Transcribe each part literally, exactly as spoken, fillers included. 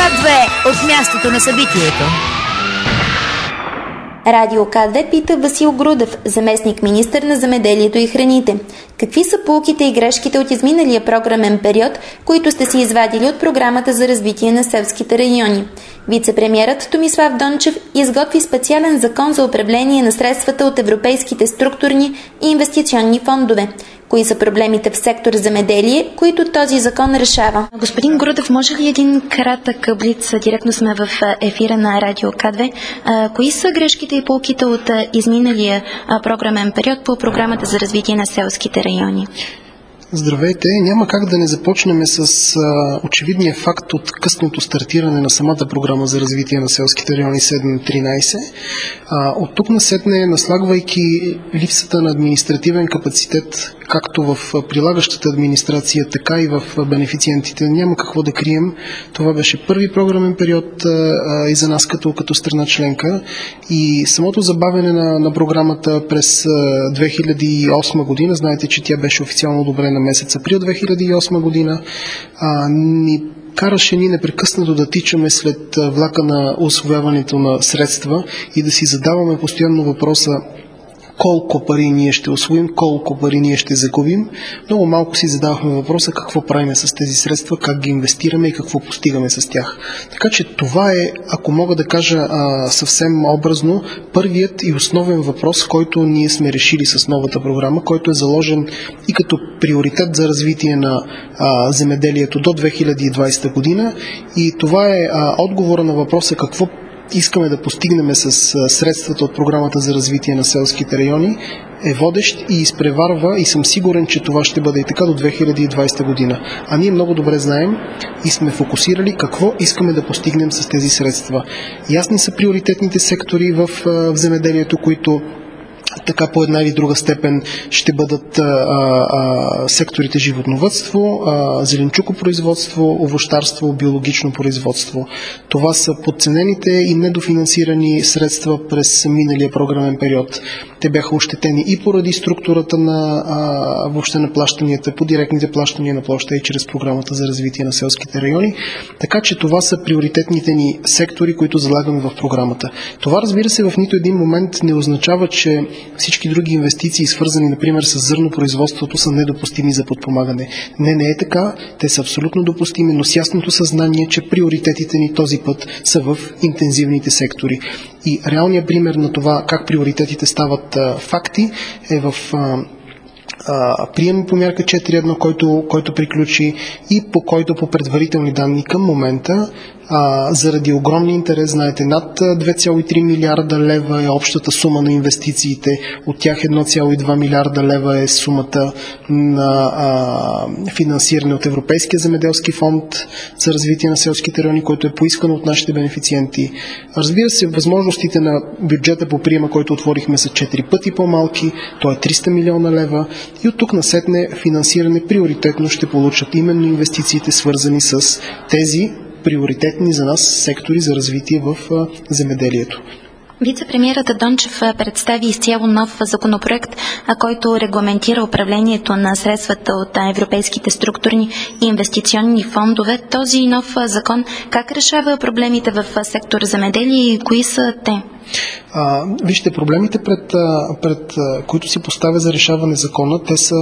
К две от мястото на събитието. Радио К две пита Васил Грудев, заместник-министър на земеделието и храните. Какви са поуките и грешките от изминалия програмен период, които сте си извадили от програмата за развитие на селските райони? Вице-премиерът Томислав Дончев изготви специален закон за управление на средствата от европейските структурни и инвестиционни фондове. Кои са проблемите в сектор земеделие, които този закон решава? Господин Грудев, може ли един кратък блиц? Директно сме в ефира на Радио К две. Кои са грешките и полките от изминалия програмен период по програмата за развитие на селските райони? Здравейте! Няма как да не започнем с а, очевидния факт от късното стартиране на самата програма за развитие на селските райони седем тринайсет. А, от тук насетне, наслагвайки липсата на административен капацитет, както в прилагащата администрация, така и в бенефициентите, няма какво да крием. Това беше първи програмен период а, и за нас като, като страна членка. И самото забавяне на, на програмата през а, две хиляди и осма година, знаете, че тя беше официално одобрена месец април две хиляди и осма година, а, ни караше ни непрекъснато да тичаме след влака на усвояването на средства и да си задаваме постоянно въпроса колко пари ние ще усвоим, колко пари ние ще загубим. Много малко си задавахме въпроса какво правим с тези средства, как ги инвестираме и какво постигаме с тях. Така че това е, ако мога да кажа а, съвсем образно, първият и основен въпрос, който ние сме решили с новата програма, който е заложен и като приоритет за развитие на а, земеделието до две хиляди и двайсета година. И това е а, отговора на въпроса какво искаме да постигнем с средствата от програмата за развитие на селските райони, е водещ и изпреварва, и съм сигурен, че това ще бъде и така до две хиляди и двайсета година. А ние много добре знаем и сме фокусирали какво искаме да постигнем с тези средства. Ясни са приоритетните сектори в, в земеделието, които така по една или друга степен ще бъдат а, а, секторите животновъдство, а, зеленчукопроизводство, овощарство, биологично производство. Това са подценените и недофинансирани средства през миналия програмен период. Те бяха ощетени и поради структурата на а, въобще на плащанията, по директните плащания на площа и чрез програмата за развитие на селските райони. Така че това са приоритетните ни сектори, които залагаме в програмата. Това, разбира се, в нито един момент не означава, че всички други инвестиции, свързани, например, с зърнопроизводството, са недопустими за подпомагане. Не, не е така. Те са абсолютно допустими, но с ясното съзнание, че приоритетите ни този път са в интензивните сектори. И реалният пример на това как приоритетите стават а, факти е в а, прием по мярка четири едно, който, който приключи и по който по предварителни данни към момента, а, заради огромния интерес, знаете, над две цяло и три милиарда лева е общата сума на инвестициите, от тях едно цяло и два милиарда лева е сумата на а, финансиране от Европейския земеделски фонд за развитие на селските райони, който е поискано от нашите бенефициенти. Разбира се, възможностите на бюджета по приема, който отворихме, са четири пъти по-малки, то е триста милиона лева, и от тук насетне финансиране приоритетно ще получат именно инвестициите, свързани с тези приоритетни за нас сектори за развитие в земеделието. Вице-премиерът Дончев представи изцяло нов законопроект, който регламентира управлението на средствата от европейските структурни и инвестиционни фондове. Този нов закон как решава проблемите в сектор земеделие и кои са те? А, вижте, проблемите, пред, пред които си поставя за решаване закона, те са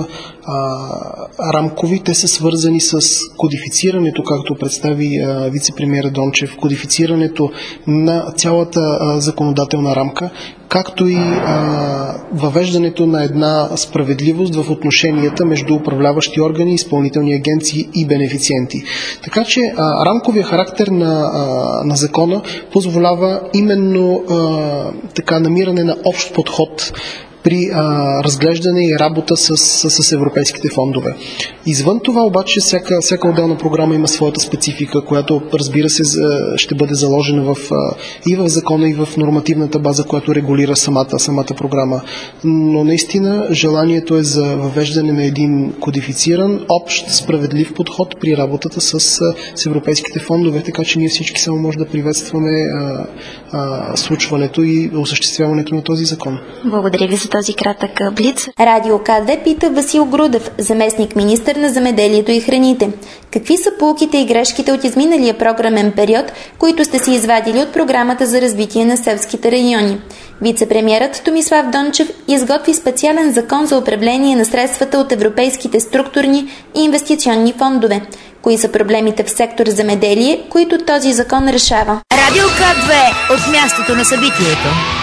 а, рамкови, те са свързани с кодифицирането, както представи а, вице-премиера Дончев, кодифицирането на цялата а, законодателна рамка, както и а, въвеждането на една справедливост в отношенията между управляващи органи, изпълнителни агенции и бенефициенти. Така че а, рамковия характер на, а, на закона позволява именно а, така намиране на общ подход при а, разглеждане и работа с, с, с европейските фондове. Извън това обаче всяка, всяка отделна програма има своята специфика, която, разбира се, ще бъде заложена в, а, и в закона, и в нормативната база, която регулира самата, самата програма. Но наистина желанието е за въвеждане на един кодифициран, общ, справедлив подход при работата с, с европейските фондове, така че ние всички само може да приветстваме а, а, случването и осъществяването на този закон. Благодаря ви за този кратък блиц. Радио К две пита Васил Грудев, заместник министър на земеделието и храните. Какви са поуките и грешките от изминалия програмен период, които сте си извадили от програмата за развитие на селските райони? Вице-премиерът Томислав Дончев изготви специален закон за управление на средствата от европейските структурни и инвестиционни фондове. Кои са проблемите в сектор земеделие, които този закон решава? Радио К две от мястото на събитието.